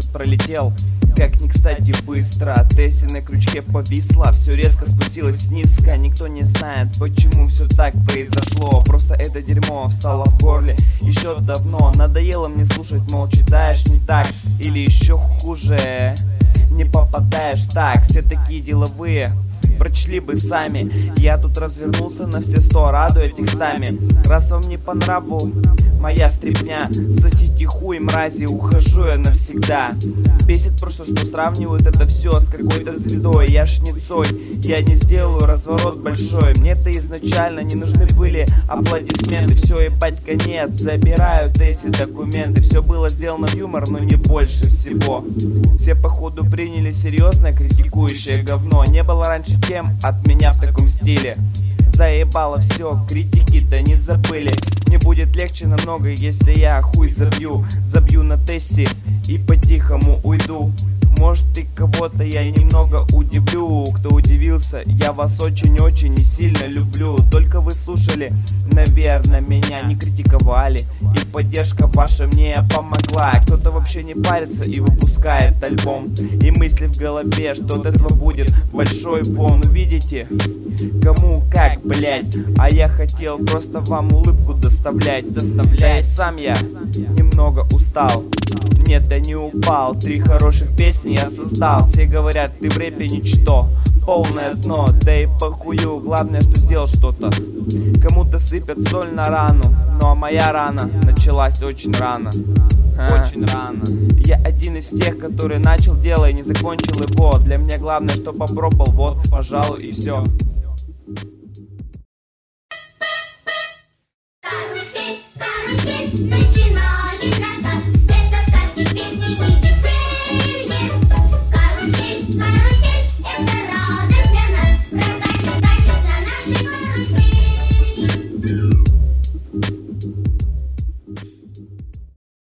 пролетел, как не кстати быстро. Тесси на крючке повисла, все резко спустилось низко. Никто не знает, почему все так произошло. Просто это дерьмо встало в горле еще давно. Надоело мне слушать, мол, читаешь не так, или еще хуже, не попадаешь так. Все такие деловые, прочли бы сами. Я тут развернулся на все 100, радуя текстами. Раз вам не по нраву моя стрипня, сосите хуй, мрази, ухожу я навсегда. Бесит просто, что сравнивают это все с какой-то звездой. Я ж не Цой, я не сделаю разворот большой. Мне-то изначально не нужны были аплодисменты. Все, ебать, конец, забираю Тесси документы. Все было сделано в юмор, но не больше всего. Все походу приняли серьезно критикующее говно. Не было раньше тем от меня в таком стиле. Заебало все, критики-то не забыли. Мне будет легче намного, если я хуй забью. Забью на Тесси и по-тихому уйду. Может, и кого-то я немного удивлю. Кто удивился, я вас очень-очень и сильно люблю. Только вы слушали, наверное, меня не критиковали, и поддержка ваша мне помогла. Кто-то вообще не парится и выпускает альбом, и мысли в голове, что от этого будет большой бон. Увидите, кому как, блять. А я хотел просто вам улыбку доставлять. Да и сам я немного устал. Нет, я не упал. 3 хороших песни я создал. Все говорят, ты в рэпе ничто, полное дно. Да и похую, главное, что сделал что-то. Кому-то сыпят соль на рану, ну а моя рана началась очень рано. Очень рано. Я один из тех, который начал дело и не закончил его. Для меня главное, что попробовал, вот, пожалуй, и все. Карусель, карусель, начинай.